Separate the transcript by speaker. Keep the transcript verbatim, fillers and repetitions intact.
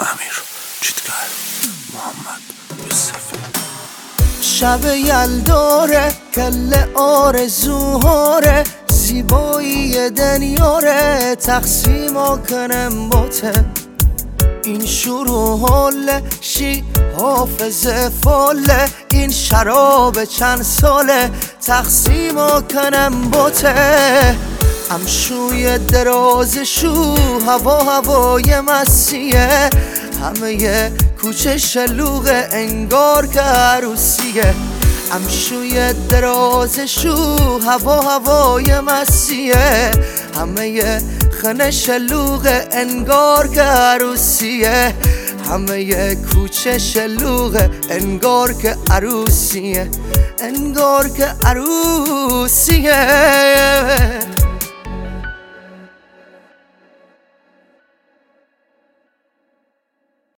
Speaker 1: امیر چیتگر محمد یوسفی.
Speaker 2: شب یلداره کل آرزوهاره، زیبایی دنیاره تقسیم کنم باته. این شروع حاله شی حافظه فاله، این شراب چند ساله تقسیم کنم باته. امشوی درازشو هوا هوای مسیه، همه کوچه شلوغه انگار که عروسیه. امشوی درازشو هوا هوای مسیه، همه خانه شلوغه انگار که عروسیه. همه کوچه شلوغه انگار که عروسیه، انگار که عروسیه.